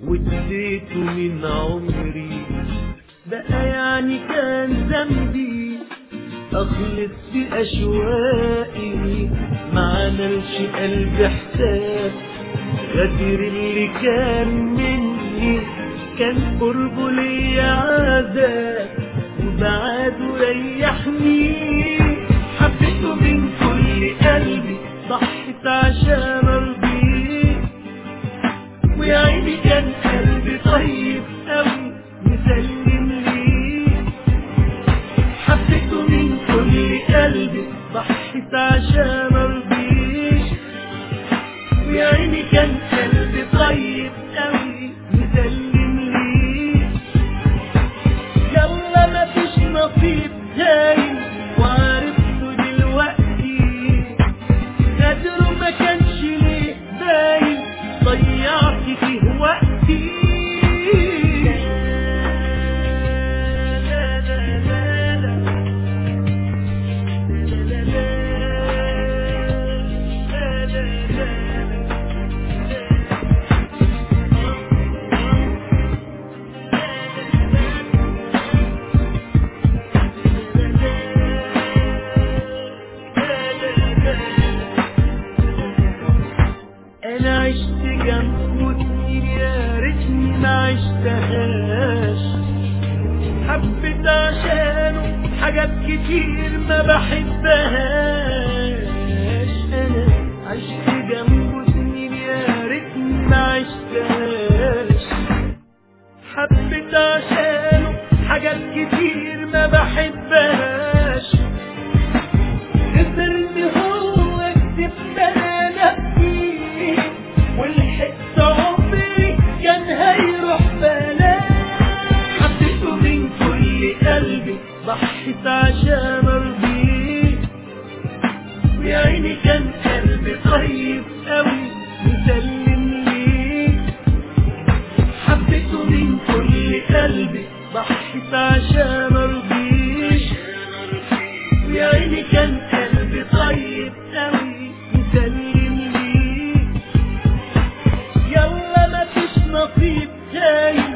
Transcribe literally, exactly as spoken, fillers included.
واديته من عمري، بقى يعني كان ذنبي اخلص في اشواقي؟ ما عملش قلبي حساب غدر اللي كان مني، كان قربه ليا عذاب وبعاده ريحني. حبيته من كل قلبي، ضحيت عشان ارضيه، ويا عيني كان قلبي طيب قوي مسلم ليه. حبيته من كل قلبي، ضحيت عشان ارضيه، ويا عيني كان قلبي طيب قوي مسلم ليه. يلا مفيش نصيب تاني وعرفته دلوقتي، قدره ما كانش ليه باين، ضيعت فيه وقتي. انا عشت جنبه كتير، يا ريتني ما عشتهاش. حبيت عشانه حاجات كتير ما بحبهاش. انا عشت جنبه سنين، يا ريتني ما عشتهاش. حبيت عشانه حاجات كتير ما بحبهاش. خسرني هو كسبت انا نفسي، والحس عمري كان هيروح بلاش. حبيته من كل قلبي، ضحيت عشان ارضيه، ويا عيني كان قلبي طيب قوي مسلم ليه. حبيته من كل قلبي، ضحيت عشان ارضيه، ويا عيني كان قلبي طيب قوي مسلم ليه. يلا مفيش نصيب تاني